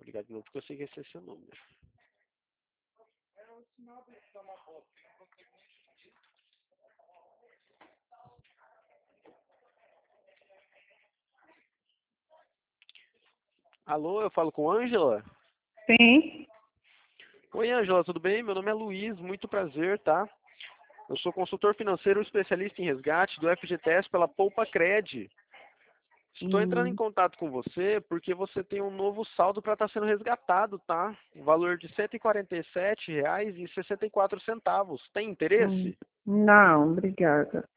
Vou ligar de novo porque eu sei que esse é seu número. Alô, eu falo com Ângela? Sim. Oi, Ângela, tudo bem? Meu nome é Luiz, muito prazer, tá? Eu sou consultor financeiro especialista em resgate do FGTS pela Poupa Cred. Estou entrando em Hum, contato com você porque você tem um novo saldo para estar sendo resgatado, tá? O valor de R$ 147,64. Tem hum. interesse? Não, obrigada.